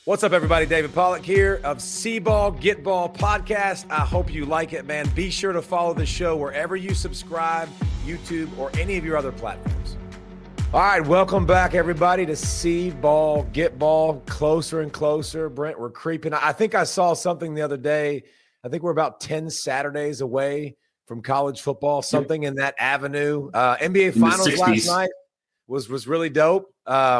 What's up, everybody? David Pollack here of C-Ball, Get Ball podcast. I hope you like it, man. Be sure to follow the show wherever you subscribe, YouTube, or any of your other platforms. All right, welcome back, everybody, to C-Ball, Get Ball. Closer and closer, Brent. We're creeping. I think I saw something the other day. I think we're about 10 Saturdays away from college football, something in that avenue. NBA Finals last night was really dope.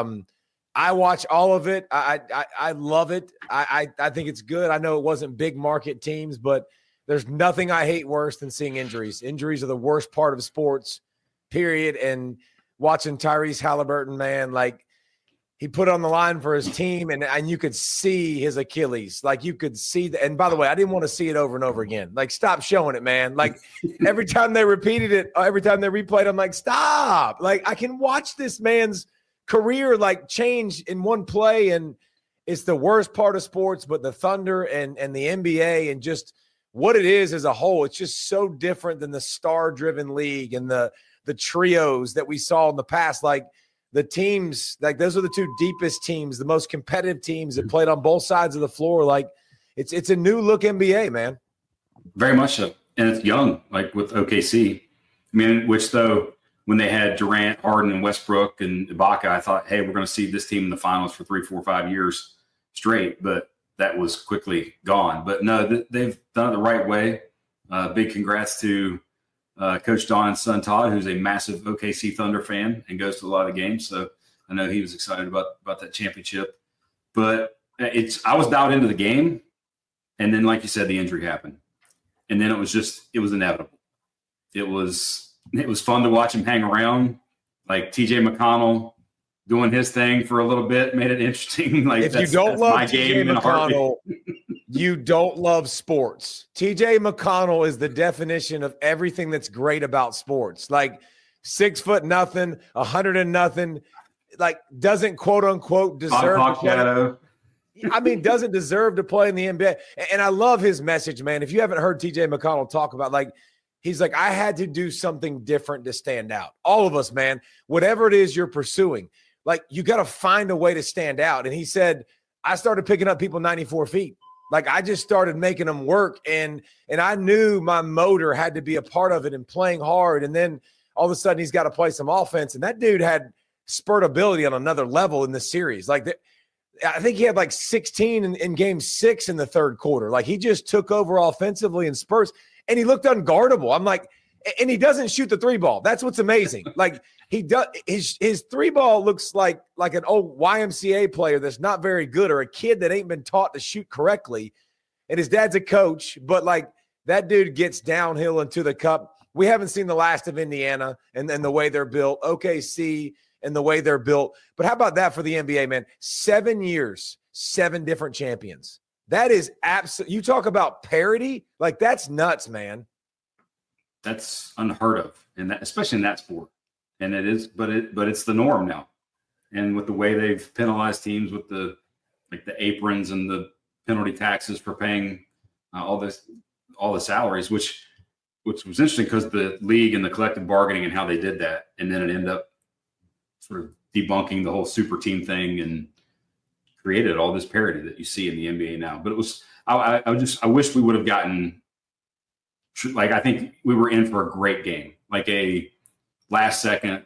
I watch all of it. I love it. I think it's good. I know it wasn't big market teams, but there's nothing I hate worse than seeing injuries. Injuries are the worst part of sports, period. And watching Tyrese Halliburton, man, like he put it on the line for his team, and you could see his Achilles. Like you could see – and by the way, I didn't want to see it over and over again. Like stop showing it, man. Like every time they repeated it, every time they replayed, I'm like, stop. Like I can watch this man's – career like change in one play, and it's the worst part of sports. But the Thunder and the NBA and just what it is as a whole, it's just so different than the star-driven league and the trios that we saw in the past. Like the teams, like those are the two deepest teams, the most competitive teams that played on both sides of the floor. Like it's a new look NBA, man. Very much so, and it's young, like with OKC. I mean, which though. When they had Durant, Harden, and Westbrook and Ibaka, I thought, hey, we're going to see this team in the finals for 3, 4, 5 years straight. But that was quickly gone. But no, they've done it the right way. Big congrats to Coach Don's son, Todd, who's a massive OKC Thunder fan and goes to a lot of games. So I know he was excited about that championship. But I was dialed into the game. And then, like you said, the injury happened. And then it was inevitable. It was fun to watch him hang around, like TJ McConnell doing his thing for a little bit, made it interesting. Like if you don't love TJ McConnell, you don't love sports. TJ McConnell is the definition of everything that's great about sports. Like 6'0", 100 and nothing, like doesn't quote unquote deserve to play. I mean, doesn't deserve to play in the NBA. And I love his message, man. If you haven't heard TJ McConnell talk about he's like, I had to do something different to stand out. All of us, man, whatever it is you're pursuing, like you got to find a way to stand out. And he said, I started picking up people 94 feet. Like I just started making them work. And I knew my motor had to be a part of it and playing hard. And then all of a sudden he's got to play some offense. And that dude had spurt ability on another level in the series. Like I think he had like 16 in game 6 in the third quarter. Like he just took over offensively in spurts. And he looked unguardable. I'm like, and he doesn't shoot the 3-ball. That's what's amazing. Like he does, his 3-ball looks like an old YMCA player that's not very good, or a kid that ain't been taught to shoot correctly. And his dad's a coach, but like that dude gets downhill into the cup. We haven't seen the last of Indiana and the way they're built, OKC and the way they're built. But how about that for the NBA, man? 7 years, 7 different champions. That is absolute. You talk about parity, like that's nuts, man. That's unheard of, and especially in that sport. And it is, but it's the norm now. And with the way they've penalized teams with the aprons and the penalty taxes for paying all the salaries, which was interesting because the league and the collective bargaining and how they did that, and then it ended up sort of debunking the whole super team thing and created all this parity that you see in the NBA now. But it was, I wish we would have gotten, like, I think we were in for a great game, like a last second,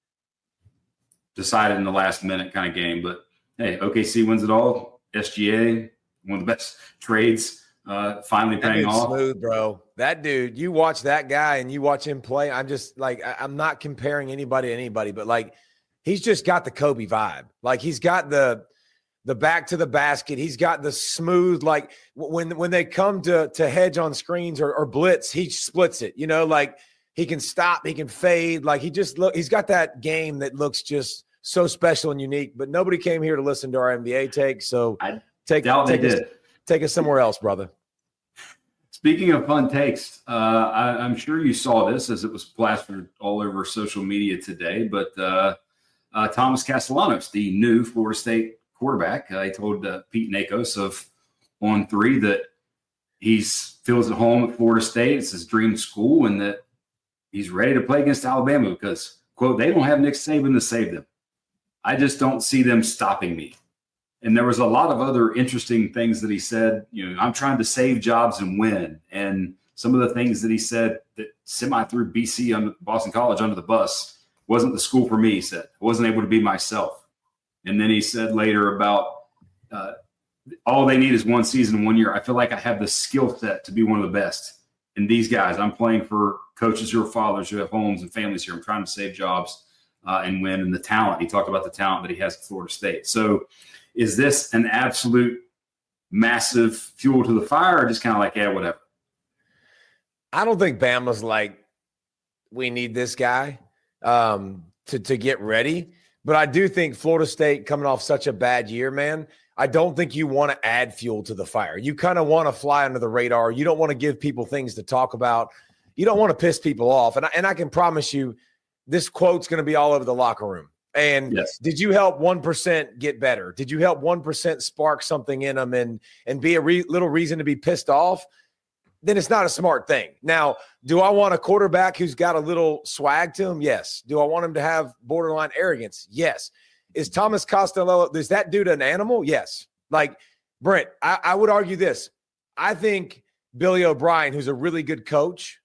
decided in the last minute kind of game. But hey, OKC wins it all. SGA, one of the best trades, finally paying off. Smooth, bro. That dude, you watch that guy and you watch him play. I'm just like, I'm not comparing anybody to anybody, but like, he's just got the Kobe vibe. Like he's got the back to the basket. He's got the smooth, like when they come to hedge on screens or blitz, he splits it, you know, like he can stop, he can fade. Like he's got that game that looks just so special and unique, but nobody came here to listen to our NBA take. So take us somewhere else, brother. Speaking of fun takes, I'm sure you saw this as it was plastered all over social media today, but Thomas Castellanos, the new Florida State quarterback, I told Pete Nakos of On3 that he feels at home at Florida State. It's his dream school, and that he's ready to play against Alabama because, quote, they don't have Nick Saban to save them. I just don't see them stopping me. And there was a lot of other interesting things that he said. I'm trying to save jobs and win. And some of the things that he said that threw BC on Boston College under the bus wasn't the school for me. He said I wasn't able to be myself. And then he said later about all they need is one season, 1 year. I feel like I have the skill set to be one of the best. And these guys, I'm playing for coaches who are fathers who have homes and families here. I'm trying to save jobs and win. And the talent, he talked about the talent that he has at Florida State. So is this an absolute massive fuel to the fire, or just kind of like, yeah, whatever? I don't think Bama's like, we need this guy to get ready. But I do think Florida State coming off such a bad year, man, I don't think you want to add fuel to the fire. You kind of want to fly under the radar. You don't want to give people things to talk about. You don't want to piss people off. And I can promise you this quote's going to be all over the locker room. And yes. Did you help 1% get better? Did you help 1% spark something in them and be a little reason to be pissed off? Then it's not a smart thing. Now, do I want a quarterback who's got a little swag to him? Yes. Do I want him to have borderline arrogance? Yes. Is Thomas Costello, is that dude an animal? Yes. Like, Brent, I would argue this. I think Billy O'Brien, who's a really good coach,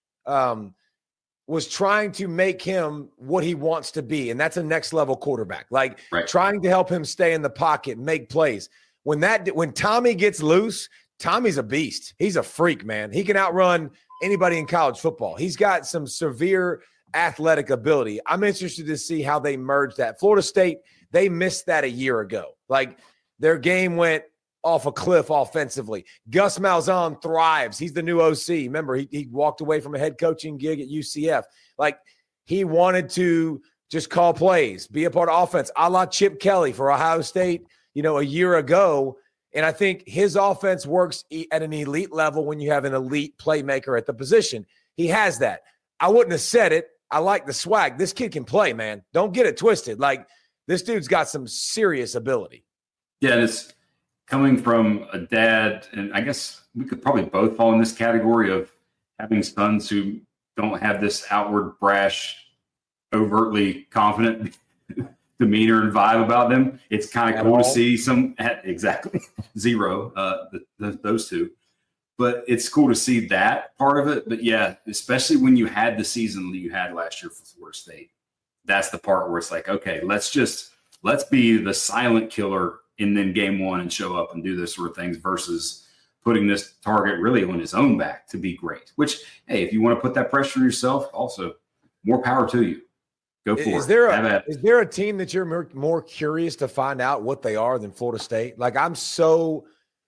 was trying to make him what he wants to be, and that's a next-level quarterback. Like, trying to help him stay in the pocket, make plays. When Tommy gets loose, Tommy's a beast. He's a freak, man. He can outrun anybody in college football. He's got some severe athletic ability. I'm interested to see how they merge that. Florida State, they missed that a year ago. Like, their game went off a cliff offensively. Gus Malzahn thrives. He's the new OC. Remember, he walked away from a head coaching gig at UCF. Like, he wanted to just call plays, be a part of offense, a la Chip Kelly for Ohio State, a year ago. And I think his offense works at an elite level when you have an elite playmaker at the position. He has that. I wouldn't have said it. I like the swag. This kid can play, man. Don't get it twisted. Like, this dude's got some serious ability. Yeah, and it's coming from a dad, and I guess we could probably both fall in this category of having sons who don't have this outward brash, overtly confident demeanor and vibe about them. It's kind of cool to see some exactly zero, those two, but it's cool to see that part of it. But yeah, especially when you had the season that you had last year for Florida State, that's the part where it's like, okay, let's be the silent killer in then game one and show up and do this sort of things versus putting this target really on his own back to be great. Which, hey, if you want to put that pressure on yourself, also more power to you. Go for it. Is there a team that you're more curious to find out what they are than Florida State? Like, I'm so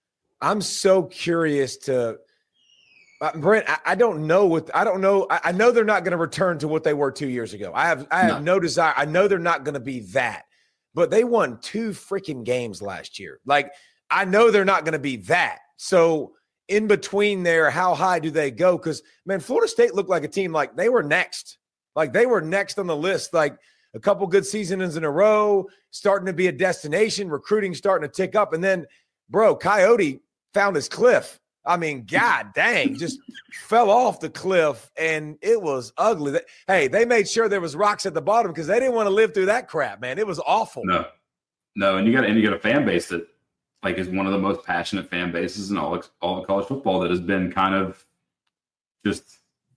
curious to Brent. I don't know. I know they're not going to return to what they were 2 years ago. I have no desire. I know they're not going to be that, but they won 2 freaking games last year. Like, I know they're not going to be that. So in between there, how high do they go? Because, man, Florida State looked like a team like they were next. Like, they were next on the list, like a couple good seasons in a row, starting to be a destination, recruiting starting to tick up. And then, bro, Coyote found his cliff. I mean, God dang, just fell off the cliff, and it was ugly. Hey, they made sure there was rocks at the bottom because they didn't want to live through that crap, man. It was awful. No, and you got a fan base that, like, is one of the most passionate fan bases in all of college football that has been kind of just,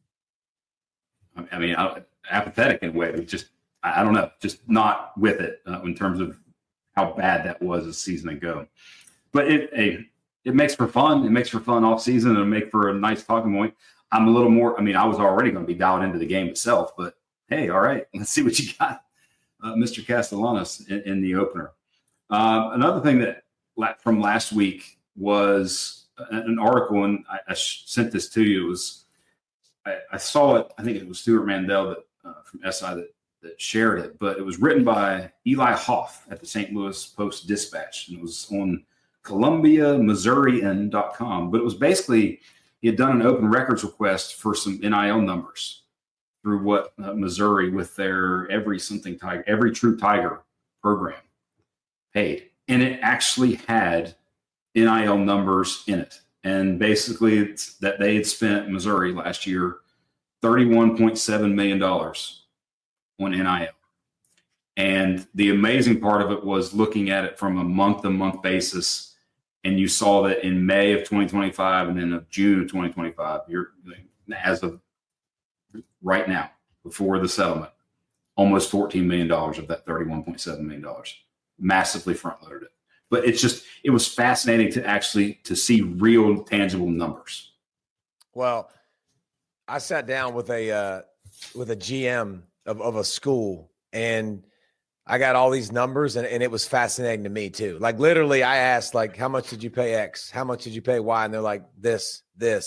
I mean, apathetic in a way. Just, I don't know, just not with it in terms of how bad that was a season ago. But it makes for fun. It makes for fun off season, and it'll make for a nice talking point. I'm a little more, I mean, I was already going to be dialed into the game itself, but hey, all right, let's see what you got, Mr. Castellanos in the opener. Another thing that from last week was an article, and I sent this to you. It was, I saw it. I think it was Stuart Mandel from SI that shared it, but it was written by Eli Hoff at the St. Louis Post-Dispatch, and it was on ColumbiaMissourian.com. But it was basically, he had done an open records request for some NIL numbers through what Missouri with their Every True Tiger program paid, and it actually had NIL numbers in it. And basically, it's that they had spent, Missouri last year, $31.7 million on NIL. And the amazing part of it was looking at it from a month-to-month basis. And you saw that in May of 2025 and then of June of 2025, as of right now, before the settlement, almost $14 million of that $31.7 million, massively front-loaded it. But it was fascinating to see real tangible numbers. Well, I sat down with a GM of a school, and I got all these numbers, and it was fascinating to me too. Like literally I asked, like, how much did you pay X? How much did you pay Y? And they're like, this.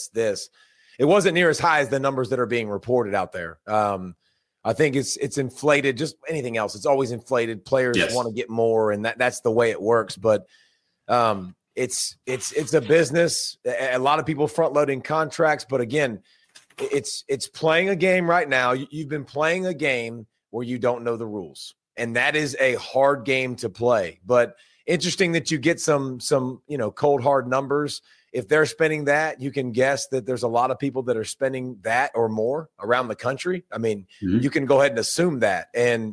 It wasn't near as high as the numbers that are being reported out there. I think it's inflated, just anything else. It's always inflated. Players want to get more, and that's the way it works. But it's a business. A lot of people front loading contracts, but again, it's playing a game right now. You've been playing a game where you don't know the rules, and that is a hard game to play. But interesting that you get some cold hard numbers. If they're spending that, you can guess that there's a lot of people that are spending that or more around the country. I mean, you can go ahead and assume that. And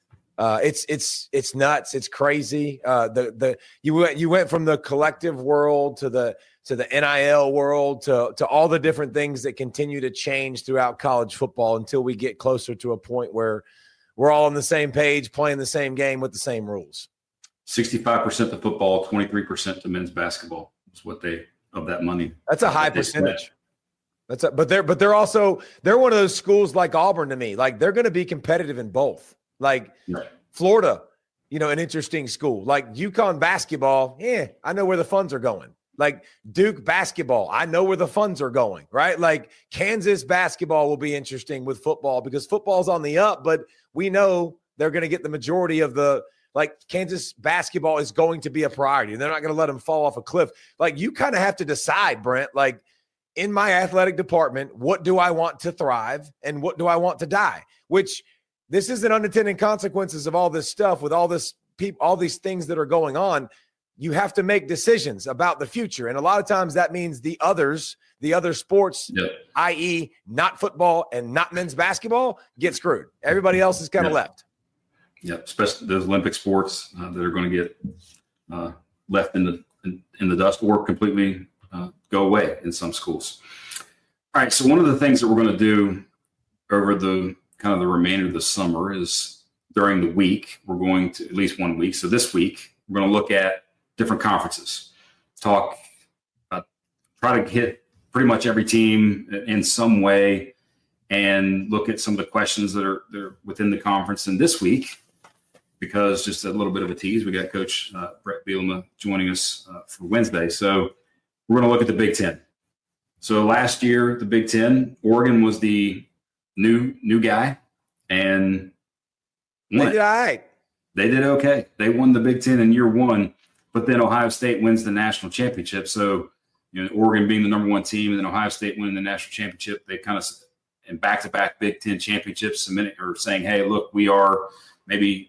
it's nuts. It's crazy. You went from the collective world to the NIL world to all the different things that continue to change throughout college football until we get closer to a point where we're all on the same page, playing the same game with the same rules. 65% to football, 23% to men's basketball is what of that money. That's a high percentage. But they're one of those schools like Auburn to me. Like they're going to be competitive in both. Like Florida, an interesting school. Like UConn basketball, I know where the funds are going. Like Duke basketball, I know where the funds are going, right? Like Kansas basketball will be interesting with football because football's on the up, but we know they're going to get the majority of Kansas basketball is going to be a priority. They're not going to let them fall off a cliff. Like you kind of have to decide, Brent, like in my athletic department, what do I want to thrive and what do I want to die? Which this isn't unintended consequences of all this stuff with all these things that are going on. You have to make decisions about the future. And a lot of times that means the other sports, i.e. not football and not men's basketball, get screwed. Everybody else is kind of left. Yeah, especially those Olympic sports that are going to get left in the dust or completely go away in some schools. All right, so one of the things that we're going to do over the remainder of the summer is during the week, we're going to at least 1 week. So this week, we're going to look at different conferences, try to hit pretty much every team in some way and look at some of the questions that are within the conference. And this week, because just a little bit of a tease, we got Coach Brett Bielema joining us for Wednesday. So we're going to look at the Big Ten. So last year, the Big Ten, Oregon was the new guy, and they did all right. They did okay. They won the Big Ten in year one, but then Ohio State wins the national championship. So Oregon being the number one team, and then Ohio State winning the national championship, they kind of in back-to-back Big Ten championships saying, "Hey, look, we are maybe."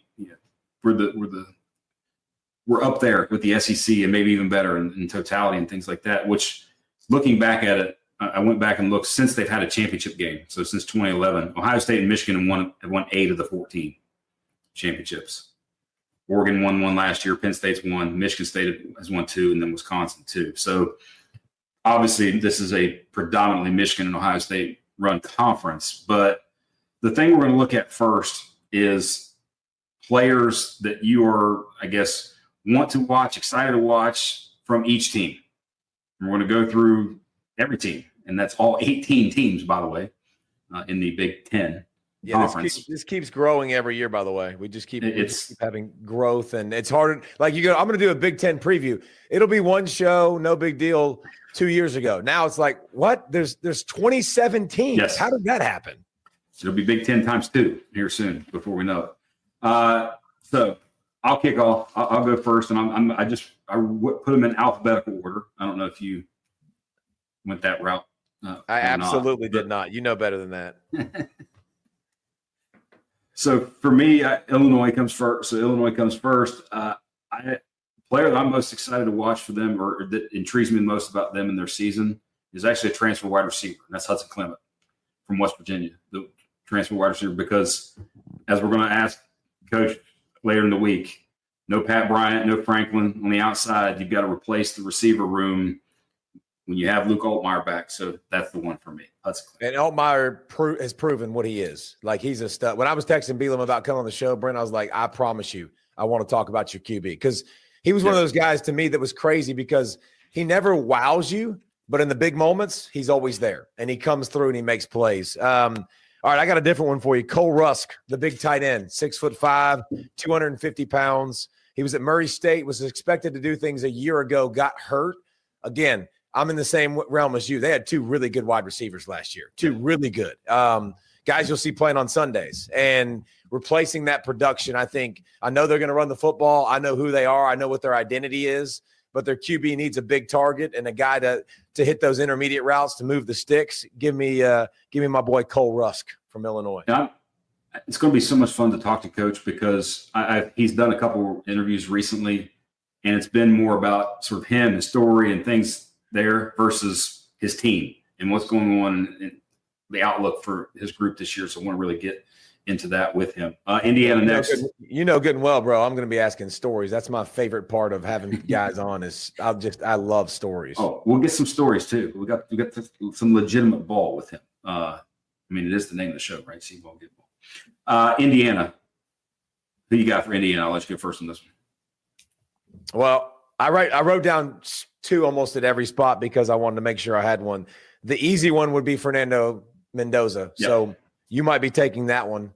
We're up there with the SEC and maybe even better in totality and things like that, which looking back at it, I went back and looked since they've had a championship game. So since 2011, Ohio State and Michigan have won 8 of the 14 championships. Oregon won 1 last year. Penn State's won. Michigan State has won 2, and then Wisconsin 2. So obviously this is a predominantly Michigan and Ohio State run conference. But the thing we're going to look at first is players that you are, I guess, want to watch, excited to watch from each team. And we're going to go through every team, and that's all 18 teams, by the way, in the Big Ten conference. This keeps growing every year, by the way. We just keep having growth, and it's hard. Like I'm going to do a Big Ten preview. It'll be one show, no big deal. 2 years ago, now it's like, what? There's 27 teams. Yes. How did that happen? It'll be Big Ten times 2 here soon before we know it. So I'll kick off. I'll go first, and I put them in alphabetical order. I don't know if you went that route. I absolutely did not. You know better than that. So for me, Illinois comes first. Player that I'm most excited to watch for them, or that intrigues me the most about them and their season, is actually a transfer wide receiver. And that's Hudson Clement from West Virginia, the transfer wide receiver. Because as we're going to ask Coach later in the week. No Pat Bryant, no Franklin on the outside. You've got to replace the receiver room when you have Luke Altmaier back. So that's the one for me. And Altmaier has proven what he is. Like, he's a stud. When I was texting Beelum about coming on the show, Brent, I was like, I promise you, I want to talk about your QB. Because he was one of those guys to me that was crazy because he never wows you, but in the big moments, he's always there. And he comes through and he makes plays. All right, I got a different one for you. Cole Rusk, the big tight end, 6'5", 250 pounds. He was at Murray State, was expected to do things a year ago, got hurt. Again, I'm in the same realm as you. They had two really good wide receivers last year, two really good guys you'll see playing on Sundays. And replacing that production, I know they're going to run the football. I know who they are. I know what their identity is. But their QB needs a big target and a guy to hit those intermediate routes to move the sticks. Give me my boy Cole Rusk from Illinois. Yeah, it's going to be so much fun to talk to Coach because he's done a couple interviews recently, and it's been more about sort of him, his story, and things there versus his team and what's going on in the outlook for his group this year. So I want to really get into that with him. Indiana next. You know good and well, bro. I'm going to be asking stories. That's my favorite part of having guys on is I love stories. Oh, we'll get some stories too. We got some legitimate ball with him. It is the name of the show, right? See ball, get ball. Indiana. Who you got for Indiana? I'll let you go first on this one. Well, I wrote down two almost at every spot because I wanted to make sure I had one. The easy one would be Fernando Mendoza. Yep. So you might be taking that one.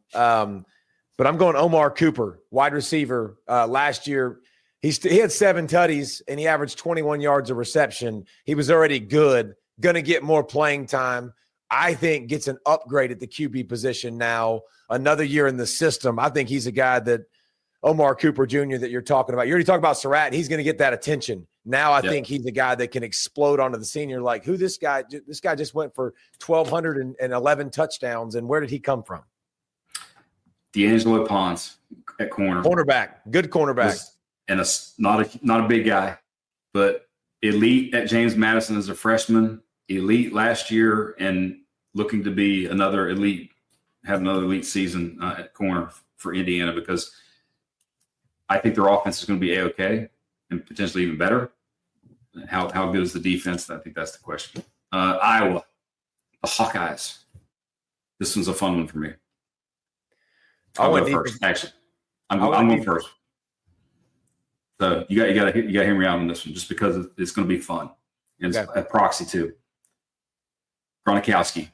But I'm going Omar Cooper, wide receiver. Last year, he had 7 tutties, and he averaged 21 yards of reception. He was already good, going to get more playing time. I think gets an upgrade at the QB position now. Another year in the system. I think he's a guy that Omar Cooper Jr. that you're talking about. You already talked about Surratt. He's going to get that attention. Now I think he's a guy that can explode onto the senior. Like, who this guy? This guy just went for 1,211 touchdowns, and where did he come from? D'Angelo Pons at corner. Cornerback. Good cornerback. And not a big guy, but elite at James Madison as a freshman, elite last year, and looking to be have another elite season at corner for Indiana because I think their offense is going to be A-okay and potentially even better. How good is the defense? I think that's the question. Iowa, the Hawkeyes. This one's a fun one for me. I'll go first. Actually, I'm going first. So you got to hear me out on this one, just because it's going to be fun, and it's a proxy too. Gronkowski,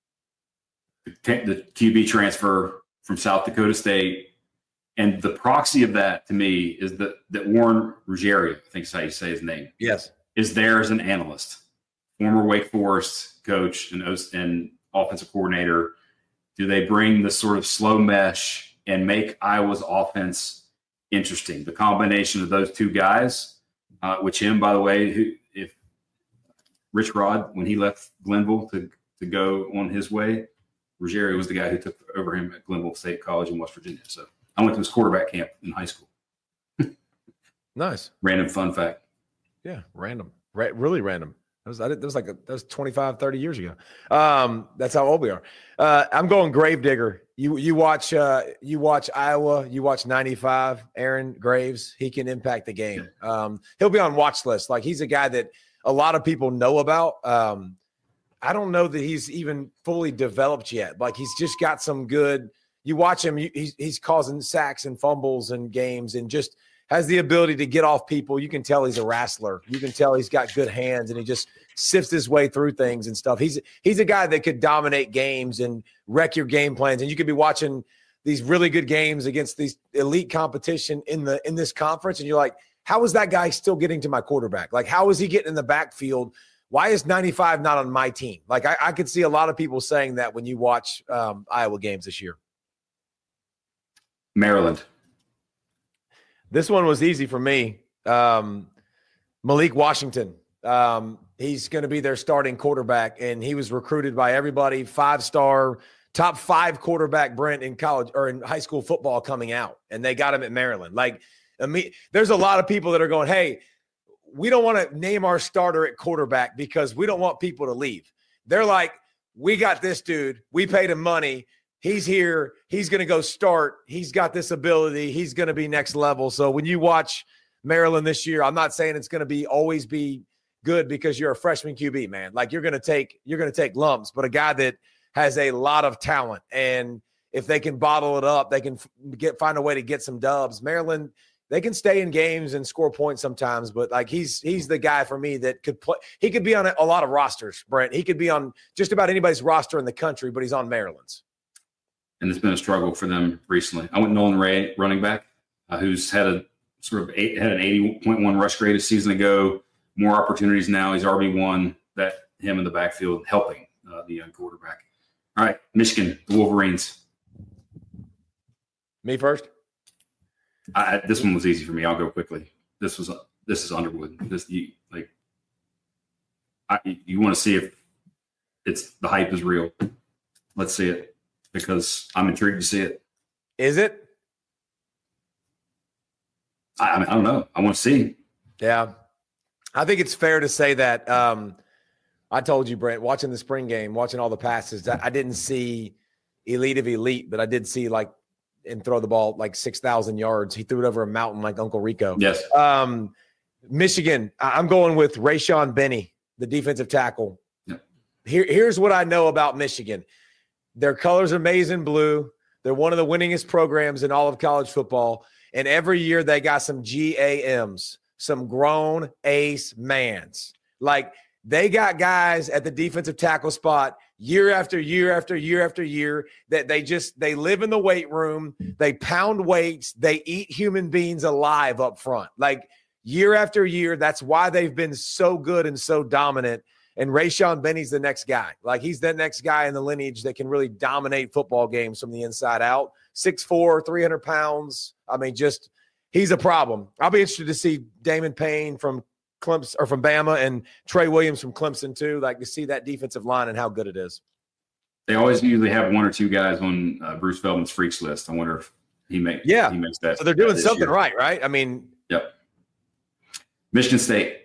the QB transfer from South Dakota State. And the proxy of that to me is that Warren Ruggiero, I think is how you say his name. Yes. Is there as an analyst, former Wake Forest coach and offensive coordinator. Do they bring the sort of slow mesh and make Iowa's offense interesting? The combination of those two guys, which him, by the way, if Rich Rod, when he left Glenville to go on his way, Ruggiero was the guy who took over him at Glenville State College in West Virginia. So I went to his quarterback camp in high school. Nice. Random fun fact. Yeah, random. Really random. That was 25, 30 years ago. That's how old we are. I'm going Gravedigger. You watch Iowa, you watch 95, Aaron Graves. He can impact the game. He'll be on watch list. Like, he's a guy that a lot of people know about. I don't know that he's even fully developed yet. Like, he's just got some good – you watch him, he's causing sacks and fumbles in games and just has the ability to get off people. You can tell he's a wrestler. You can tell he's got good hands and he just sifts his way through things and stuff. He's a guy that could dominate games and wreck your game plans. And you could be watching these really good games against these elite competition in this conference. And you're like, how is that guy still getting to my quarterback? Like, how is he getting in the backfield? Why is 95 not on my team? Like, I could see a lot of people saying that when you watch Iowa games this year. Maryland. This one was easy for me. Malik Washington. He's going to be their starting quarterback, and he was recruited by everybody, 5-star, top 5 quarterback, Brent, in college or in high school football coming out, and they got him at Maryland. Like, there's a lot of people that are going, hey, we don't want to name our starter at quarterback because we don't want people to leave. They're like, we got this dude. We paid him money. he's here. He's going to go start. He's got this ability. He's going to be next level. So when you watch Maryland this year, I'm not saying it's going to always be good because you're a freshman QB, man. Like you're going to take lumps, but a guy that has a lot of talent, and if they can bottle it up, they can find a way to get some dubs. Maryland, they can stay in games and score points sometimes, but like he's the guy for me that could play. He could be on a lot of rosters, Brent. He could be on just about anybody's roster in the country, but he's on Maryland's. And it's been a struggle for them recently. I went Nolan Ray, running back, who's had an 80.1 rush grade a season ago. More opportunities now. He's RB1. That him in the backfield helping the young quarterback. All right, Michigan, the Wolverines. Me first. This one was easy for me. I'll go quickly. This is Underwood. You want to see if the hype is real. Let's see it because I'm intrigued to see it. Is it? I don't know. I want to see. Yeah, I think it's fair to say that. I told you, Brent, watching the spring game, watching all the passes, I didn't see elite of elite, but I did see and throw the ball 6,000 yards. He threw it over a mountain like Uncle Rico. Yes. Michigan, I'm going with Rayshawn Benny, the defensive tackle. Yeah. Here's what I know about Michigan. Their colors are maize and blue. They're one of the winningest programs in all of college football. And every year they got some GAMs, some grown ace mans. They got guys at the defensive tackle spot year after year after year after year that they live in the weight room. They pound weights. They eat human beings alive up front. Year after year, that's why they've been so good and so dominant. And Rayshawn Benny's the next guy. He's the next guy in the lineage that can really dominate football games from the inside out. 6'4", 300 pounds. He's a problem. I'll be interested to see Damon Payne from Clemson or from Bama and Trey Williams from Clemson too, to see that defensive line and how good it is. They always usually have one or two guys on Bruce Feldman's freaks list. I wonder if he makes that. So they're doing something year. right? Yep. Michigan State.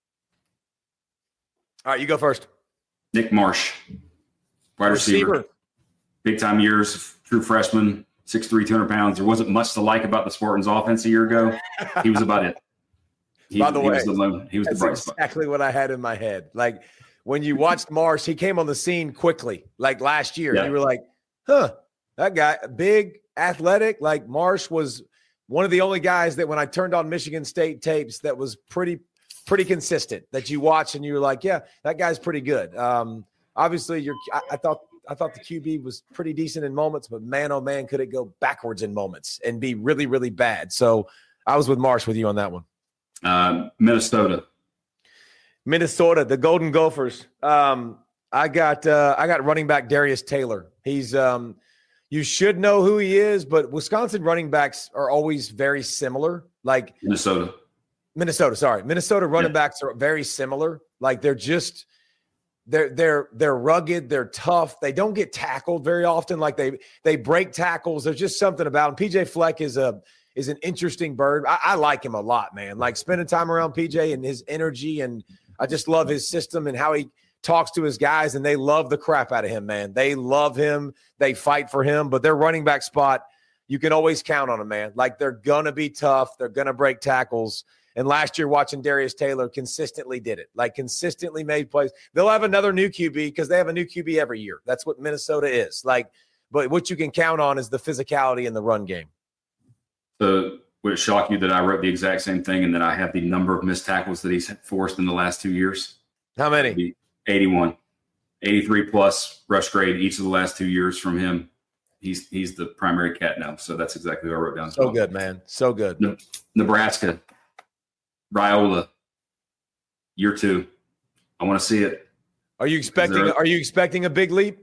All right, you go first. Nick Marsh, wide receiver. Big time years, true freshman, 6'3", 200 pounds. There wasn't much to like about the Spartans offense a year ago. He was about it. By the way, he was the bright spot. Exactly what I had in my head. When you watched Marsh, he came on the scene quickly, last year. Yeah. You were like, that guy, big, athletic. Marsh was one of the only guys that when I turned on Michigan State tapes that was pretty consistent that you watch and you were like, yeah, that guy's pretty good. Obviously, I thought the QB was pretty decent in moments, but man, oh man, could it go backwards in moments and be really, really bad. So I was with Marsh with you on that one. Minnesota, the Golden Gophers. I got running back Darius Taylor. He's you should know who he is, but Wisconsin running backs are always very similar. Minnesota running backs are very similar. They're just they're rugged, they're tough. They don't get tackled very often. They break tackles. There's just something about him. PJ Fleck is an interesting bird. I like him a lot, man. Spending time around PJ and his energy, and I just love his system and how he talks to his guys, and they love the crap out of him, man. They love him. They fight for him, but their running back spot, you can always count on them, man. They're going to be tough. They're going to break tackles. And last year, watching Darius Taylor consistently did it, consistently made plays. They'll have another new QB because they have a new QB every year. That's what Minnesota is. But what you can count on is the physicality in the run game. So would it shock you that I wrote the exact same thing and that I have the number of missed tackles that he's forced in the last 2 years? How many? 81. 83 plus rush grade each of the last 2 years from him. He's the primary cat now. So that's exactly what I wrote down. So good, man. So good. Nebraska. Raiola. Year 2. I want to see it. Are you expecting a big leap?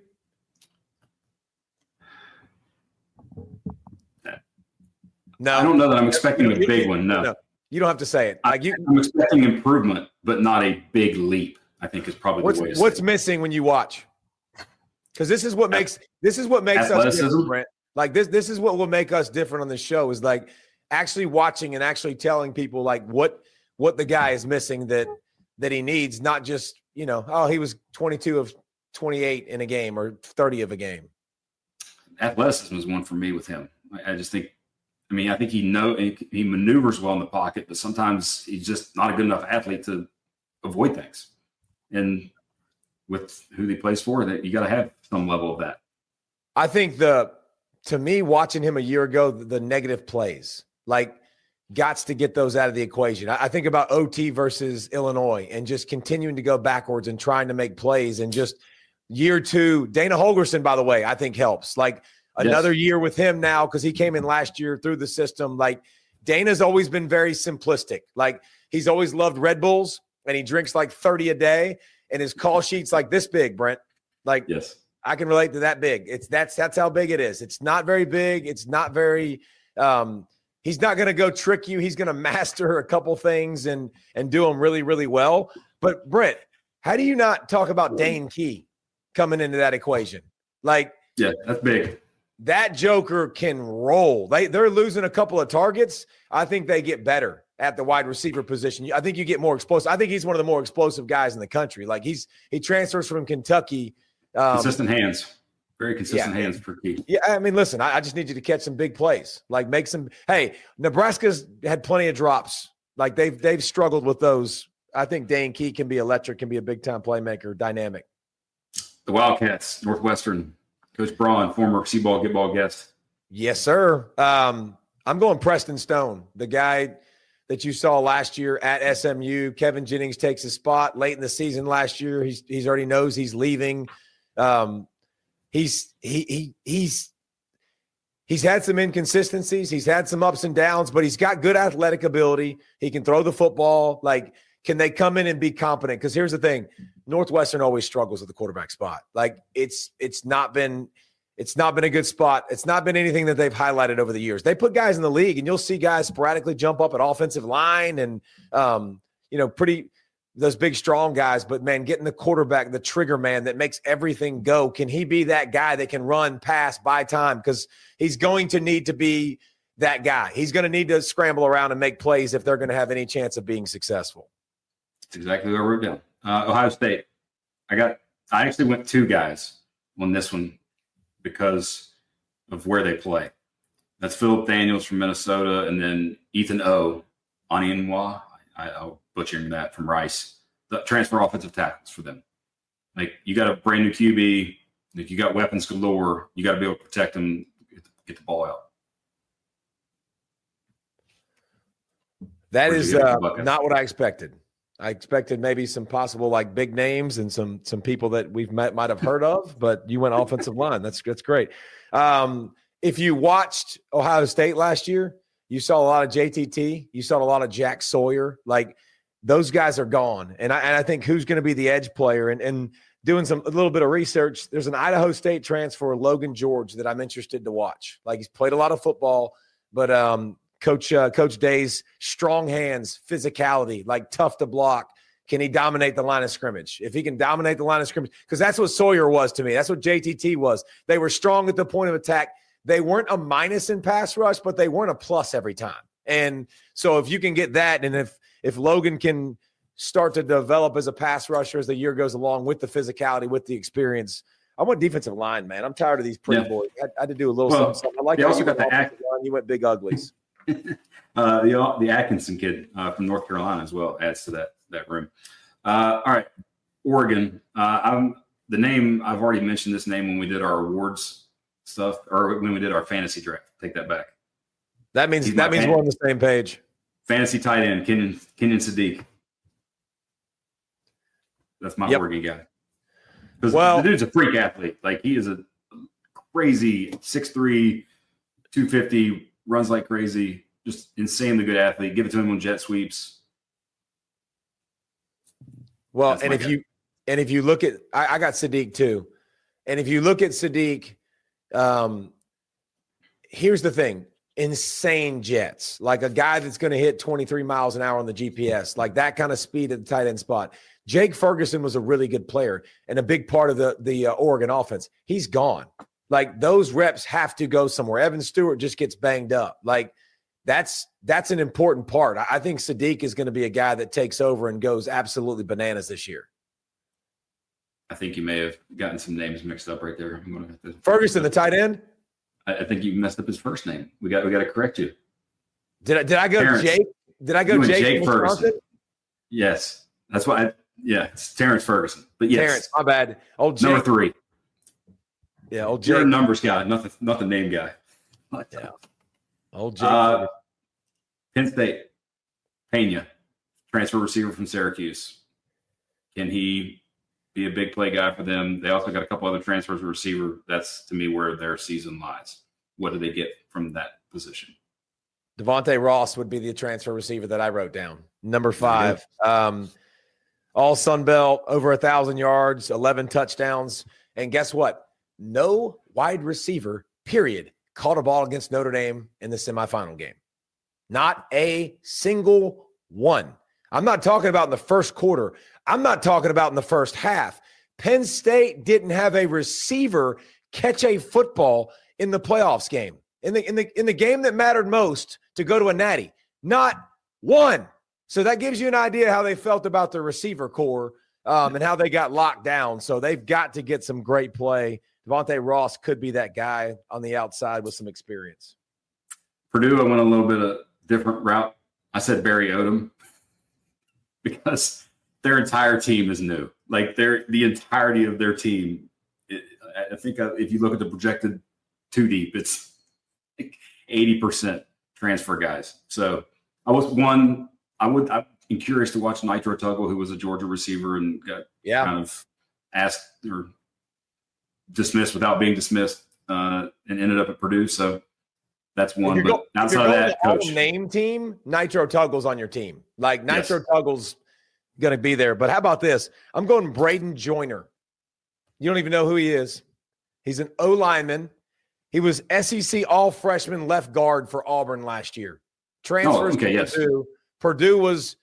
No, I don't know that I'm expecting a big one. No, you don't have to say it. I'm expecting improvement, but not a big leap. I think is probably the way to say what's missing when you watch. Because this is what makes us different, Brent. This is what will make us different on the show is actually watching and actually telling people what the guy is missing that he needs, not just he was 22 of 28 in a game or 30 of a game. athleticism is one for me with him. I just think, I think he maneuvers well in the pocket, but sometimes he's just not a good enough athlete to avoid things. And with who he plays for, that you got to have some level of that. I think to me, watching him a year ago, the negative plays, like, gots to get those out of the equation. I think about OT versus Illinois and just continuing to go backwards and trying to make plays. And just year 2, Dana Holgorsen, by the way, I think helps. Like, another year with him now, because he came in last year through the system. Like, Dana's always been very simplistic. Like, he's always loved Red Bulls, and he drinks like 30 a day, and his call sheet's like this big, Brent. Like, yes, I can relate to that big. That's how big it is. It's not very big. It's not very he's not going to go trick you. He's going to master a couple things and do them really, really well. But Brent, how do you not talk about Dane Key coming into that equation? Like, yeah, that's big. That joker can roll. They're losing a couple of targets. I think they get better at the wide receiver position. I think you get more explosive. I think he's one of the more explosive guys in the country. Like, he transfers from Kentucky. Consistent hands. Very consistent hands for Key. Yeah, I mean, listen, I just need you to catch some big plays. Like, make some – hey, Nebraska's had plenty of drops. Like, they've struggled with those. I think Dane Key can be electric, can be a big-time playmaker, dynamic. The Wildcats, Northwestern, Coach Braun, former C-ball, get-ball guest. Yes, sir. I'm going Preston Stone, the guy that you saw last year at SMU. Kevin Jennings takes his spot late in the season last year. He's already knows he's leaving. He's had some inconsistencies. He's had some ups and downs, but he's got good athletic ability. He can throw the football. Like, can they come in and be competent? Because here's the thing. Northwestern always struggles at the quarterback spot. Like, it's not been a good spot. It's not been anything that they've highlighted over the years. They put guys in the league, and you'll see guys sporadically jump up at offensive line and, those big, strong guys. But, man, getting the quarterback, the trigger man that makes everything go, can he be that guy that can run, pass, buy time? Because he's going to need to be that guy. He's going to need to scramble around and make plays if they're going to have any chance of being successful. That's exactly what we're doing. Ohio State. I actually went 2 guys on this one because of where they play. That's Philip Daniels from Minnesota, and then Ethan O. Anienwa. I'll butcher that, from Rice. The transfer offensive tackles for them. Like, you got a brand new QB. Like, you got weapons galore. You got to be able to protect them, get the ball out. That is not what I expected. I expected maybe some possible, like, big names and some people that we've might have heard of, but you went offensive line. That's great. If you watched Ohio State last year, you saw a lot of JTT. You saw a lot of Jack Sawyer. Like, those guys are gone. And I think who's going to be the edge player, and doing a little bit of research, there's an Idaho State transfer, Logan George, that I'm interested to watch. Like, he's played a lot of football, but Coach Day's strong hands, physicality, like, tough to block. Can he dominate the line of scrimmage? If he can dominate the line of scrimmage, because that's what Sawyer was to me. That's what JTT was. They were strong at the point of attack. They weren't a minus in pass rush, but they weren't a plus every time. And so if you can get that, and if Logan can start to develop as a pass rusher as the year goes along, with the physicality, with the experience, I want defensive line, man. I'm tired of these pretty boys. I had to do a little something. I like. You also got you went big uglies. The Atkinson kid from North Carolina as well adds to that room. All right, Oregon. The name, I've already mentioned this name when we did our awards stuff, or when we did our fantasy draft. Take that back. That means we're on the same page. Fantasy tight end, Kenyon Sadiq. That's my Oregon guy. Because the dude's a freak athlete. Like, he is a crazy 6'3", 250, runs like crazy, just insanely good athlete. Give it to him on jet sweeps. Well, and if you look at, I got Sadiq too, and if you look at Sadiq, here's the thing: insane jets, like a guy that's going to hit 23 miles an hour on the GPS, like that kind of speed at the tight end spot. Jake Ferguson was a really good player and a big part of the Oregon offense. He's gone. Like, those reps have to go somewhere. Evan Stewart just gets banged up. Like, that's an important part. I think Sadiq is going to be a guy that takes over and goes absolutely bananas this year. I think you may have gotten some names mixed up right there. Ferguson, the tight end? I think you messed up his first name. We got to correct you. Did I go Terrence. Jake? Did I go Jake Ferguson? Yes, that's why. It's Terrence Ferguson. But yes, Terrence. My bad. Old Jake. Number 3. Yeah, old Jake. You're a numbers guy, not the name guy. Yeah. Old Jake. Penn State. Pena, transfer receiver from Syracuse. Can he be a big play guy for them? They also got a couple other transfers of receiver. That's, to me, where their season lies. What do they get from that position? Devontae Ross would be the transfer receiver that I wrote down. Number 5. All Sun Belt, over 1,000 yards, 11 touchdowns. And guess what? No wide receiver, period, caught a ball against Notre Dame in the semifinal game. Not a single one. I'm not talking about in the first quarter. I'm not talking about in the first half. Penn State didn't have a receiver catch a football in the playoffs game. In the game that mattered most to go to a natty. Not one. So that gives you an idea how they felt about the receiver core and how they got locked down. So they've got to get some great play. Devontae Ross could be that guy on the outside with some experience. Purdue, I went a little bit of different route. I said Barry Odom because their entire team is new. Like the entirety of their team. I think if you look at the projected 2 deep, it's like 80% transfer guys. So I'm curious to watch Nitro Tuggle, who was a Georgia receiver and got kind of asked or dismissed without being dismissed and ended up at Purdue. So that's one. But outside of that, coach. Name team, Nitro Tuggle's on your team. Like Nitro Tuggle's going to be there. But how about this? I'm going Braden Joyner. You don't even know who he is. He's an O-lineman. He was SEC all-freshman left guard for Auburn last year. Transfers to Purdue. Yes. Purdue was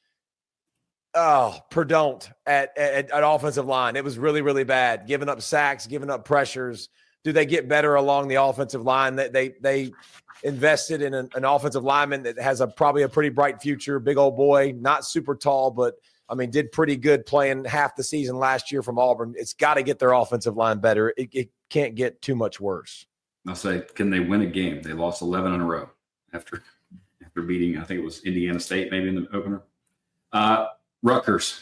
Purdue at offensive line. It was really, really bad. Giving up sacks, giving up pressures. Do they get better along the offensive line? They invested in an offensive lineman that has probably a pretty bright future. Big old boy, not super tall, but did pretty good playing half the season last year from Auburn. It's got to get their offensive line better. It can't get too much worse. I'll say, can they win a game? They lost 11 in a row after beating, I think it was Indiana State maybe in the opener. Rutgers.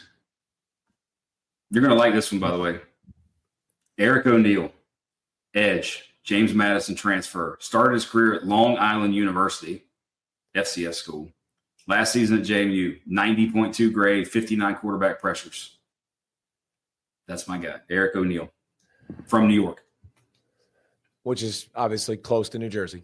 You're going to like this one, by the way. Eric O'Neill, edge, James Madison transfer. Started his career at Long Island University, FCS school. Last season at JMU, 90.2 grade, 59 quarterback pressures. That's my guy, Eric O'Neill from New York. Which is obviously close to New Jersey.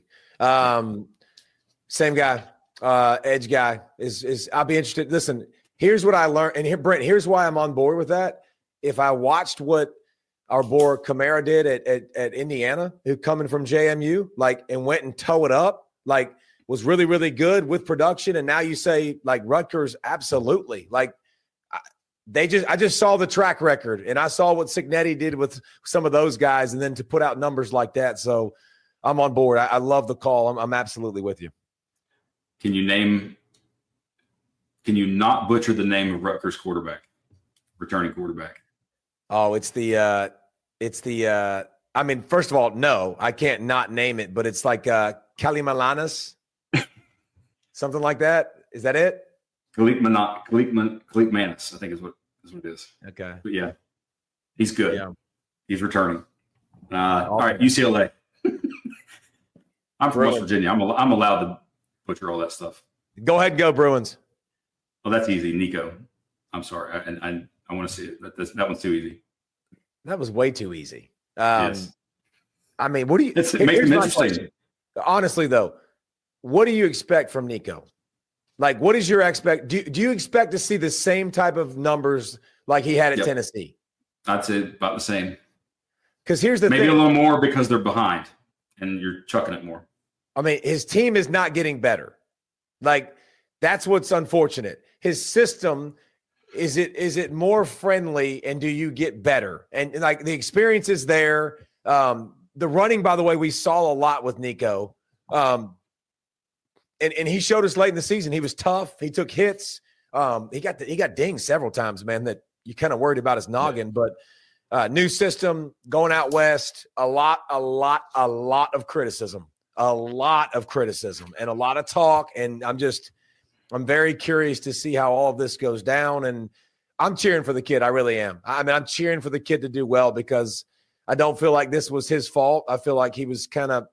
Same guy, edge guy. Is I'll be interested. Listen, here's what I learned. And here, Brent, here's why I'm on board with that. If I watched what our boy Kamara did at Indiana, who coming from JMU, and went and toe it up, was really, really good with production. And now you say Rutgers, absolutely. I just saw the track record and I saw what Cignetti did with some of those guys and then to put out numbers like that. So I'm on board. I love the call. I'm absolutely with you. Can you not butcher the name of Rutgers returning quarterback? Oh, first of all, no, I can't not name it, but it's Kalimalanis, something like that. Is that it? Kalik Manis, I think is what it is. Okay. But yeah, he's good. Yeah. He's returning. All right, UCLA. I'm from West Virginia. I'm allowed to butcher all that stuff. Go ahead and go Bruins. Oh, that's easy. Nico. I'm sorry. I want to see it. That one's too easy. That was way too easy. Yes. What do you – it makes them interesting. Honestly, though, what do you expect from Nico? What is your do you expect to see the same type of numbers like he had at Tennessee? I'd say about the same. Because here's the thing. Maybe a little more because they're behind and you're chucking it more. His team is not getting better. That's what's unfortunate. His system, is it more friendly and do you get better? And the experience is there. The running, by the way, we saw a lot with Nico. And he showed us late in the season. He was tough. He took hits. He got dinged several times, man, that you kind of worried about his noggin. But New system going out west, a lot of criticism, and a lot of talk. And I'm very curious to see how all of this goes down. And I'm cheering for the kid. I really am. I mean, I'm cheering for the kid to do well because I don't feel like this was his fault. I feel like he kind of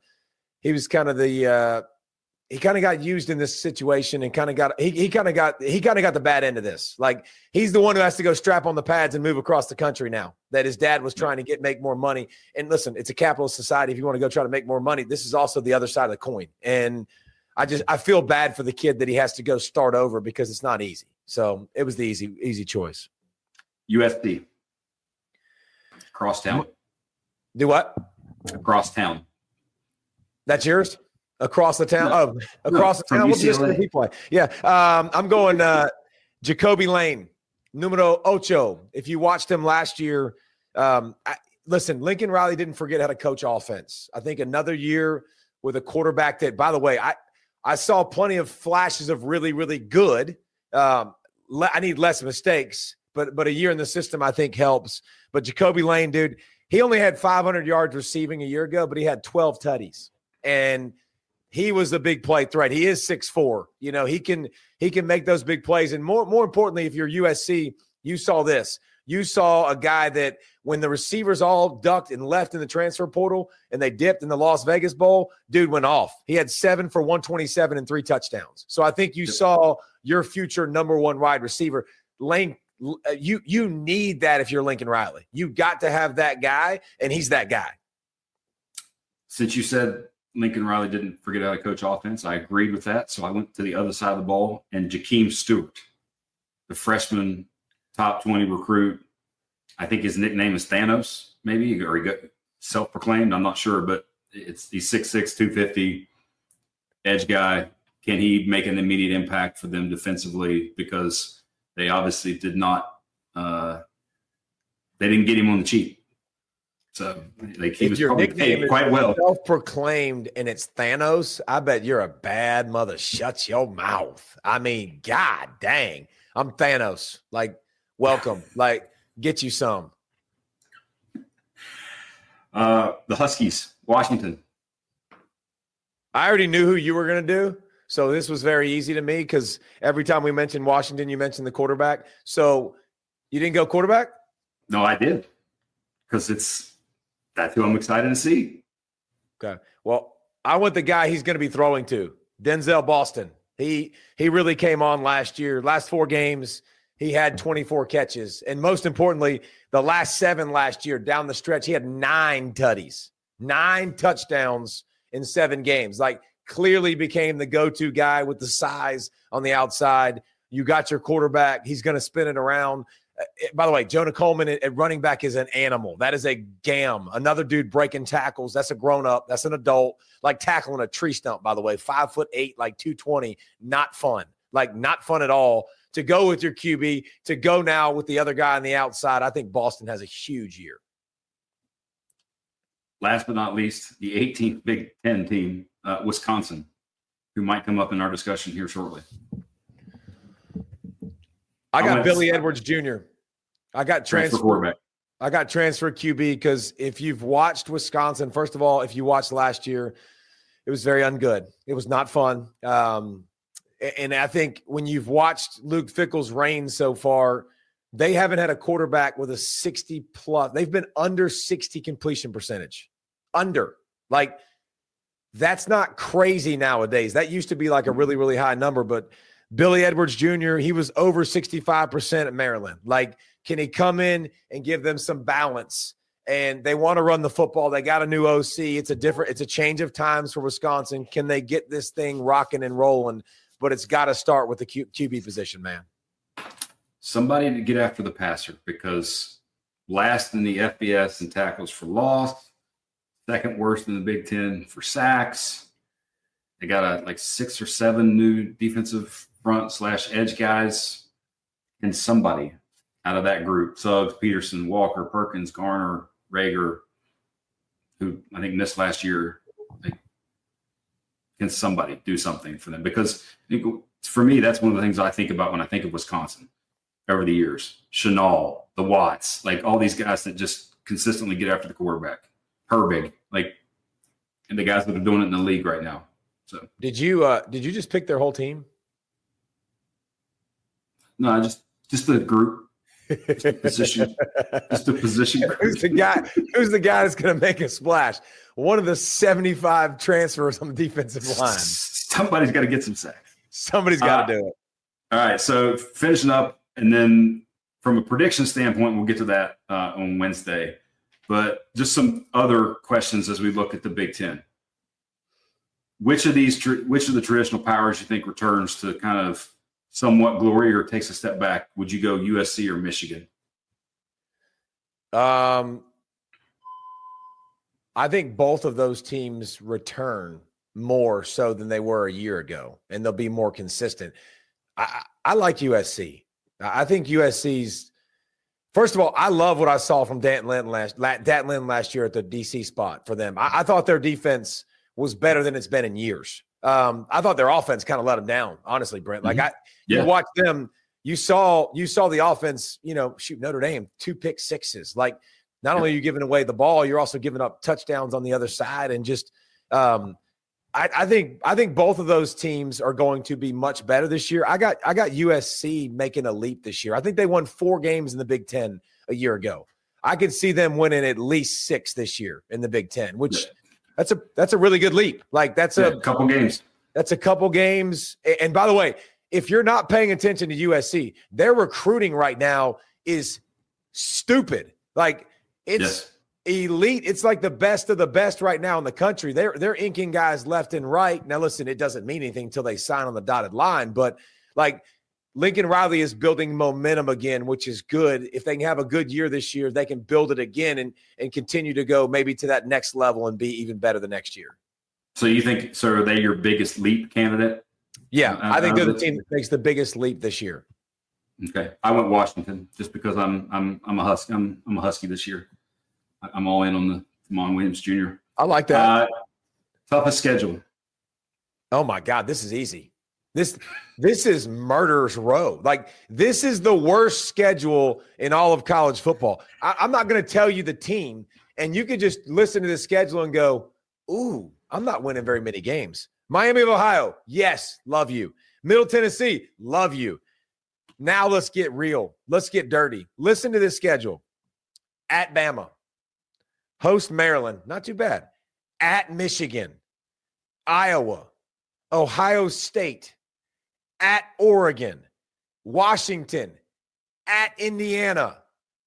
got used in this situation and he kind of got the bad end of this. Like, he's the one who has to go strap on the pads and move across the country now that his dad was trying to make more money. And listen, it's a capitalist society. If you want to go try to make more money, this is also the other side of the coin. And I feel bad for the kid that he has to go start over because it's not easy. So it was the easy choice. USC. Crosstown. Do what? Crosstown. That's yours? Across the town? No. Across the town? What's this he play? Yeah. I'm going Jacoby Lane, numero ocho. If you watched him last year, listen, Lincoln Riley didn't forget how to coach offense. I think another year with a quarterback that, by the way, I saw plenty of flashes of really, really good. I need less mistakes, but a year in the system I think helps. But Jacoby Lane, dude, he only had 500 yards receiving a year ago, but he had 12 tutties. And he was a big play threat. He is 6'4". You know, he can make those big plays. And more importantly, if you're USC, you saw this. You saw a guy that when the receivers all ducked and left in the transfer portal and they dipped in the Las Vegas Bowl, dude went off. He had 7 for 127 and 3 touchdowns. So I think you saw your future number one wide receiver. Lane, you need that if you're Lincoln Riley. You got to have that guy, and he's that guy. Since you said Lincoln Riley didn't forget how to coach offense, I agreed with that. So I went to the other side of the ball, and Jakeem Stewart, the freshman top 20 recruit. I think his nickname is Thanos, maybe, or he got self-proclaimed. I'm not sure, but he's 6'6", 250, edge guy. Can he make an immediate impact for them defensively? Because they obviously did not they didn't get him on the cheap. So he was probably paid quite well. Self-proclaimed and it's Thanos, I bet you're a bad mother. Shut your mouth. I mean, God dang. I'm Thanos. Like, welcome. Like, get you some. The Huskies, Washington. I already knew who you were going to do. So this was very easy to me because every time we mentioned Washington, you mentioned the quarterback. So you didn't go quarterback? No, I did. Because that's who I'm excited to see. Okay. Well, I want the guy he's going to be throwing to, Denzel Boston. He really came on last year. Last 4 games, he had 24 catches. And most importantly, the last 7 last year down the stretch, he had 9 tutties, 9 touchdowns in 7 games. Like, clearly became the go-to guy with the size on the outside. You got your quarterback. He's going to spin it around. By the way, Jonah Coleman at running back is an animal. That is a gam. Another dude breaking tackles. That's a grown-up. That's an adult. Like tackling a tree stump, by the way. 5'8", like 220. Not fun. Like, not fun at all. To go with your QB, to go now with the other guy on the outside, I think Boston has a huge year. Last but not least, the 18th Big Ten team, Wisconsin, who might come up in our discussion here shortly. I got Billy Edwards Jr. I got transfer quarterback. I got transfer QB because if you've watched Wisconsin, first of all, if you watched last year, it was very ungood. It was not fun. And I think when you've watched Luke Fickell's reign so far, they haven't had a quarterback with a 60-plus. They've been under 60 completion percentage. Under. Like, that's not crazy nowadays. That used to be like a really, really high number. But Billy Edwards Jr., he was over 65% at Maryland. Like, can he come in and give them some balance? And they want to run the football. They got a new OC. It's a change of times for Wisconsin. Can they get this thing rocking and rolling? But it's got to start with the QB position, man. Somebody to get after the passer, because last in the FBS in tackles for loss, second worst in the Big Ten for sacks. They got like 6 or 7 new defensive front / edge guys, and somebody out of that group, Suggs, Peterson, Walker, Perkins, Garner, Rager, who I think missed last year, can somebody do something for them? Because for me, that's one of the things I think about when I think of Wisconsin. over the years. Chenal, the Watts, like all these guys that just consistently get after the quarterback. Herbig, and the guys that are doing it in the league right now. So did you just pick their whole team? No, just the group, just a position, Group. Who's the guy that's going to make a splash? One of the 75 transfers on the defensive line. Somebody's got to get some sacks. Somebody's got to do it. All right, so finishing up, and then from a prediction standpoint, we'll get to that on Wednesday. But just some other questions as we look at the Big Ten. Which of the traditional powers you think returns to kind of somewhat glory or takes a step back? Would you go USC or Michigan? I think both of those teams return more so than they were a year ago, and they'll be more consistent. I like USC. I think USC's – first of all, I love what I saw from D'Anton Lynn last year at the DC spot for them. I thought their defense was better than it's been in years. I thought their offense kind of let them down, honestly, Brent. Like you watch them, you saw the offense, shoot Notre Dame, 2 pick sixes. Like not only are you giving away the ball, you're also giving up touchdowns on the other side. And just I think both of those teams are going to be much better this year. I got USC making a leap this year. I think they won 4 games in the Big Ten a year ago. I could see them winning at least 6 this year in the Big Ten, which that's a really good leap. Like that's a couple games. That's a couple games. And by the way, if you're not paying attention to USC, their recruiting right now is stupid. Like it's elite. It's like the best of the best right now in the country. They're inking guys left and right. Now, listen, it doesn't mean anything until they sign on the dotted line, but like Lincoln Riley is building momentum again, which is good. If they can have a good year this year, they can build it again and continue to go maybe to that next level and be even better the next year. So you think, so are they your biggest leap candidate? Yeah, I think they're the team that makes the biggest leap this year. Okay, I went Washington just because I'm a Husky. I'm a Husky this year. I'm all in on the Damon Williams Jr. I like that. Toughest schedule. Oh my God, this is easy. This is murderer's row. Like this is the worst schedule in all of college football. I'm not going to tell you the team, and you could just listen to the schedule and go, "Ooh, I'm not winning very many games." Miami of Ohio, yes, love you. Middle Tennessee, love you. Now let's get real. Let's get dirty. Listen to this schedule. At Bama, host Maryland, not too bad. At Michigan, Iowa, Ohio State, at Oregon, Washington, at Indiana,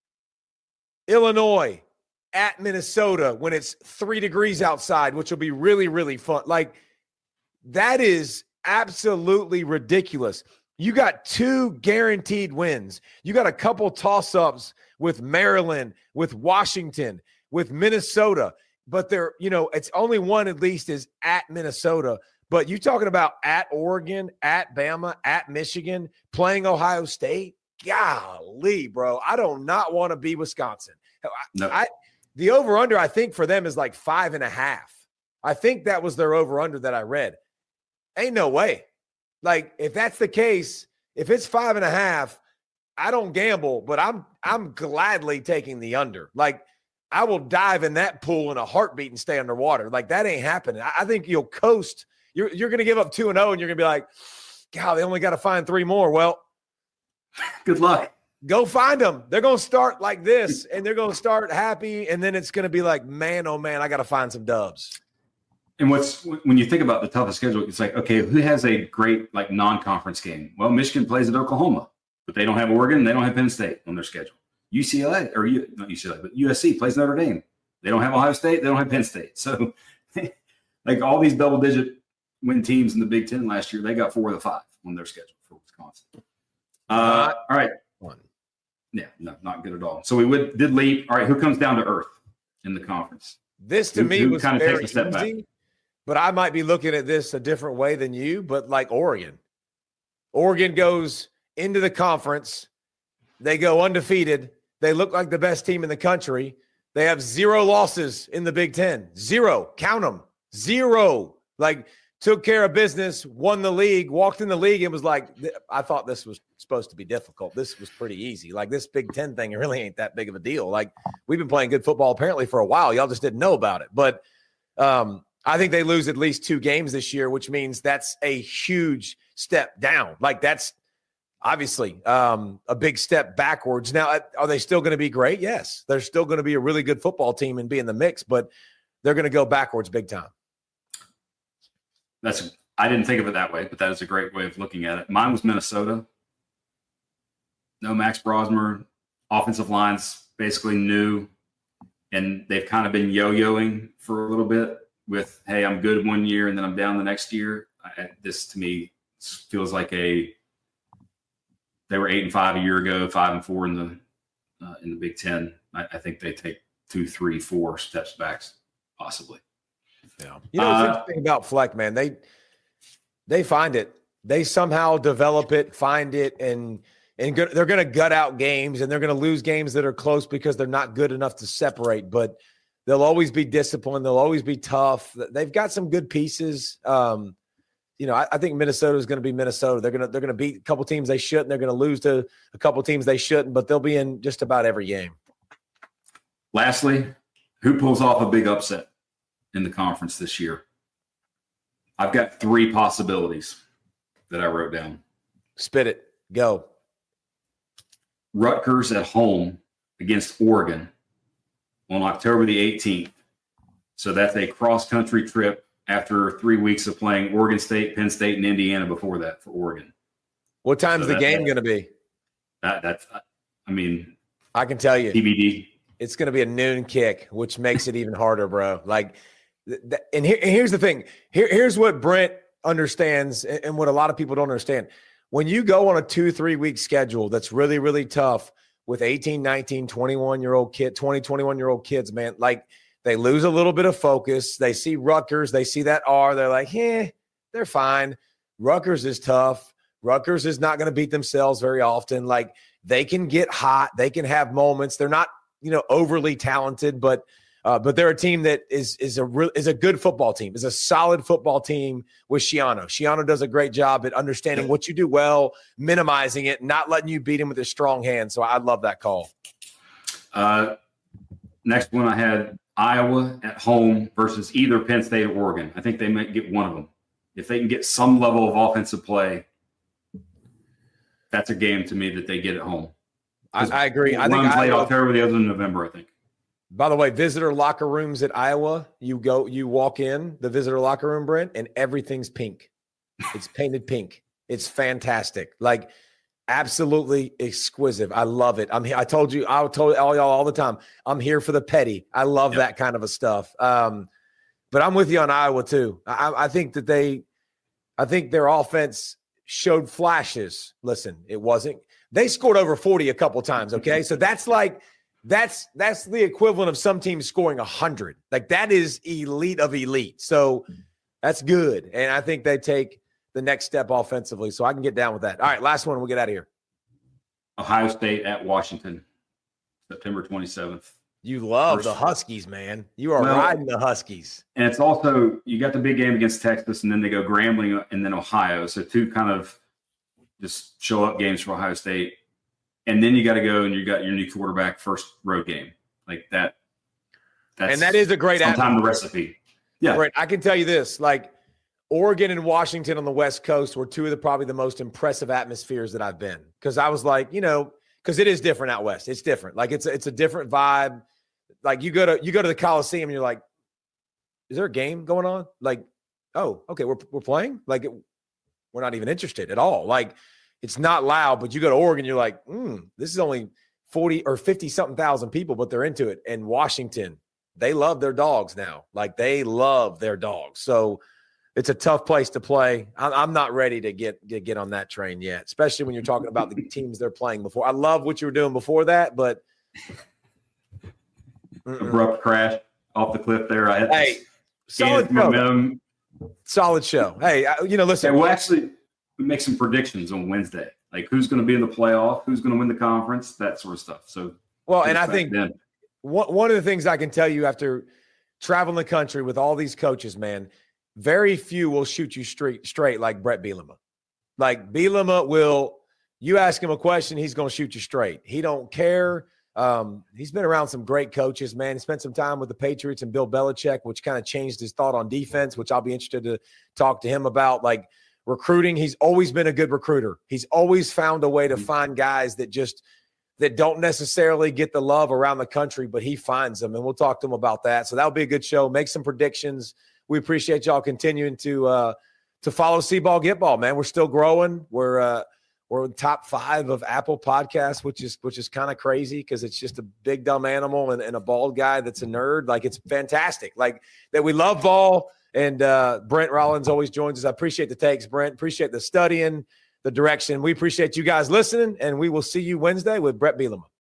Illinois, at Minnesota when it's 3 degrees outside, which will be really, really fun. Like, that is absolutely ridiculous. You got 2 guaranteed wins. You got a couple toss-ups with Maryland, with Washington, with Minnesota. But they're, it's only one at least is at Minnesota. But you talking about at Oregon, at Bama, at Michigan, playing Ohio State? Golly, bro. I do not want to be Wisconsin. No. The over-under, I think, for them is like 5.5. I think that was their over-under that I read. Ain't no way. Like, if that's the case, if it's 5.5, I don't gamble, but I'm gladly taking the under. Like, I will dive in that pool in a heartbeat and stay underwater. Like, that ain't happening. I think you'll coast. You're going to give up 2-0, and you're going to be like, God, they only got to find 3 more. Well, good luck. Go find them. They're going to start like this, and they're going to start happy, and then it's going to be like, man, oh, man, I got to find some dubs. And when you think about the toughest schedule, it's like, okay, who has a great non-conference game? Well, Michigan plays at Oklahoma, but they don't have Oregon. They don't have Penn State on their schedule. UCLA, or not UCLA, but USC plays Notre Dame. They don't have Ohio State. They don't have Penn State. So, all these double-digit win teams in the Big Ten last year, they got 4 of the 5 on their schedule for Wisconsin. All right. One. Yeah, no, not good at all. So we did leap. All right, who comes down to earth in the conference? This to me was kind of very takes a step easy, back. but I might be looking at this a different way than you. But like Oregon goes into the conference, they go undefeated. They look like the best team in the country. They have 0 losses in the Big Ten. 0, count them, 0. Like took care of business, won the league, walked in the league, and was like, I thought this was supposed to be difficult. This was pretty easy. Like this Big Ten thing, it really ain't that big of a deal. Like we've been playing good football apparently for a while. Y'all just didn't know about it. But I think they lose at least 2 games this year, which means that's a huge step down. Like that's obviously a big step backwards. Now, are they still going to be great? Yes. They're still going to be a really good football team and be in the mix, but they're going to go backwards big time. I didn't think of it that way, but that is a great way of looking at it. Mine was Minnesota. No Max Brosmer. Offensive line's basically new, and they've kind of been yo-yoing for a little bit with, hey, I'm good one year and then I'm down the next year. This to me feels like they were 8-5 a year ago, 5-4 in the Big Ten. I think they take 2, 3, 4 steps back, possibly. Yeah. You know what's interesting about Fleck, man? They find it. They somehow develop it, find it, and they're going to gut out games, and they're going to lose games that are close because they're not good enough to separate. But they'll always be disciplined. They'll always be tough. They've got some good pieces. I think Minnesota is going to be Minnesota. They're going to beat a couple teams they shouldn't. They're going to lose to a couple teams they shouldn't, but they'll be in just about every game. Lastly, who pulls off a big upset in the conference this year? I've got 3 possibilities that I wrote down. Spit it. Go. Rutgers at home against Oregon on October the 18th. So that's a cross-country trip after 3 weeks of playing Oregon State, Penn State, and Indiana before that for Oregon. What time's the game going to be? I can tell you. TBD. It's going to be a noon kick, which makes it even harder, bro. Like, and here's the thing. Here's what Brent understands and what a lot of people don't understand. When you go on a 2-3 week schedule that's really, really tough with 18, 19, 21-year-old kid, 20, 21-year-old kids, man, like they lose a little bit of focus. They see Rutgers. They see that R. They're like, they're fine. Rutgers is tough. Rutgers is not going to beat themselves very often. Like they can get hot. They can have moments. They're not, overly talented, but they're a team that is a good football team, is a solid football team with Schiano. Schiano does a great job at understanding what you do well, minimizing it, not letting you beat him with his strong hand. So I love that call. Next one I had Iowa at home versus either Penn State or Oregon. I think they might get one of them. If they can get some level of offensive play, that's a game to me that they get at home. I agree. I think one's late October, the other in November, I think. By the way, visitor locker rooms at Iowa, you walk in the visitor locker room, Brent, and everything's pink. It's painted pink. It's fantastic. Like absolutely exquisite. I love it. I told all y'all all the time, I'm here for the petty. I love that kind of a stuff. But I'm with you on Iowa too. I think their offense showed flashes. Listen, they scored over 40 a couple times. Okay. So that's the equivalent of some teams scoring 100. Like that is elite of elite. So that's good. And I think they take the next step offensively. So I can get down with that. All right. Last one. We'll get out of here. Ohio State at Washington, September 27th. You love the Huskies, man. You are riding the Huskies. And it's also, you got the big game against Texas and then they go Grambling and then Ohio. So 2 kind of just show up games for Ohio State. And then you got to go and you got your new quarterback first road game like that. And that is a great the recipe. Yeah. Right. I can tell you this, like Oregon and Washington on the West Coast were 2 of probably the most impressive atmospheres that I've been. Cause I was like, cause it is different out West. It's different. Like it's a different vibe. Like you go to the Coliseum and you're like, is there a game going on? Like, oh, okay. We're playing. Like we're not even interested at all. Like, it's not loud, but you go to Oregon, you're like, this is only 40 or 50 something thousand people, but they're into it. And Washington, they love their dogs now. Like they love their dogs. So it's a tough place to play. I'm not ready to get on that train yet, especially when you're talking about the teams they're playing before. I love what you were doing before that, but abrupt crash off the cliff there. Solid show. Hey, listen. We'll actually make some predictions on Wednesday, like who's going to be in the playoff, who's going to win the conference, that sort of stuff. So, and I think one of the things I can tell you after traveling the country with all these coaches, man, very few will shoot you straight like Brett Bielema. Like Bielema will, you ask him a question, he's going to shoot you straight. He don't care. He's been around some great coaches, man. He spent some time with the Patriots and Bill Belichick, which kind of changed his thought on defense, which I'll be interested to talk to him about. Like recruiting, he's always been a good recruiter. He's always found a way to find guys that don't necessarily get the love around the country, but he finds them, and we'll talk to him about that. So that'll be a good show. Make some predictions. We appreciate y'all continuing to follow C-Ball Get Ball, man. We're still growing. We're in top 5 of Apple Podcasts, which is kind of crazy because it's just a big dumb animal and a bald guy that's a nerd. Like it's fantastic. Like that we love Vol, and Brent Rollins always joins us. I appreciate the takes, Brent. Appreciate the studying, the direction. We appreciate you guys listening, and we will see you Wednesday with Brett Bielema.